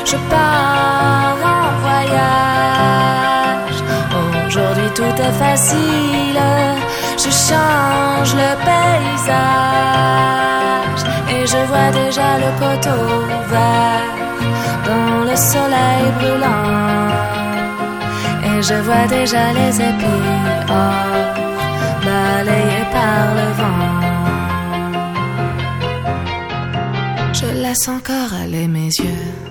je pars en voyage. Aujourd'hui tout est facile, je change le paysage et je vois déjà le poteau vert dans le soleil brûlant. Et je vois déjà les épis or balayés par le vent. Je laisse encore aller mes yeux